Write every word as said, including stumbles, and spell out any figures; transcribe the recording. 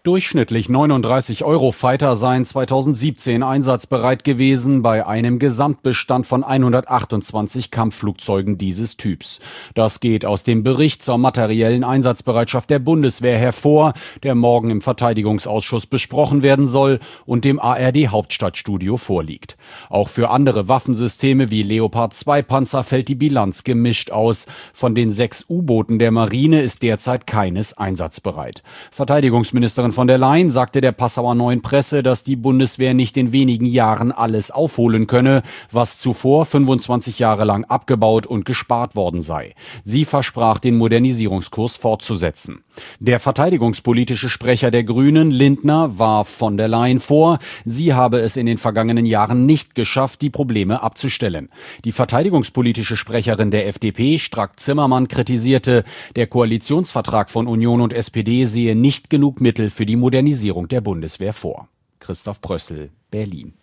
Durchschnittlich neununddreißig Eurofighter seien zweitausendsiebzehn einsatzbereit gewesen bei einem Gesamtbestand von hundertachtundzwanzig Kampfflugzeugen dieses Typs. Das geht aus dem Bericht zur materiellen Einsatzbereitschaft der Bundeswehr hervor, der morgen im Verteidigungsausschuss besprochen werden soll und dem A R D Hauptstadtstudio vorliegt. Auch für andere Waffensysteme wie Leopard zwei Panzer fällt die Bilanz gemischt aus. Von den sechs U-Booten der Marine ist derzeit keines einsatzbereit. Verteidigungsministerin von der Leyen sagte der Passauer Neuen Presse, dass die Bundeswehr nicht in wenigen Jahren alles aufholen könne, was zuvor fünfundzwanzig Jahre lang abgebaut und gespart worden sei. Sie versprach, den Modernisierungskurs fortzusetzen. Der verteidigungspolitische Sprecher der Grünen, Lindner, warf von der Leyen vor, sie habe es in den vergangenen Jahren nicht geschafft, die Probleme abzustellen. Die verteidigungspolitische Sprecherin der F D P, Strack-Zimmermann, kritisierte, der Koalitionsvertrag von Union und S P D sehe nicht genug Mittel für die Modernisierung der Bundeswehr vor. Christoph Brössel, Berlin.